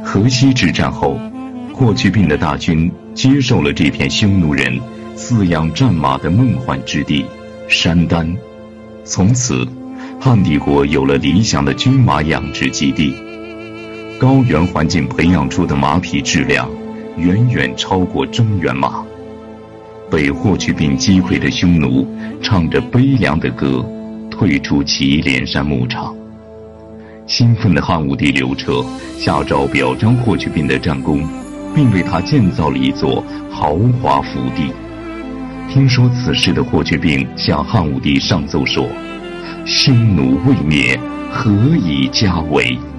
河西之战后，霍去病的大军接受了这片匈奴人饲养战马的梦幻之地山丹，从此汉帝国有了理想的军马养殖基地。高原环境培养出的马匹质量远远超过中原马。被霍去病击溃的匈奴唱着悲凉的歌，退出祁连山牧场。兴奋的汉武帝刘彻下诏表彰霍去病的战功，并为他建造了一座豪华府邸。听说此事的霍去病向汉武帝上奏说：匈奴未灭，何以家为？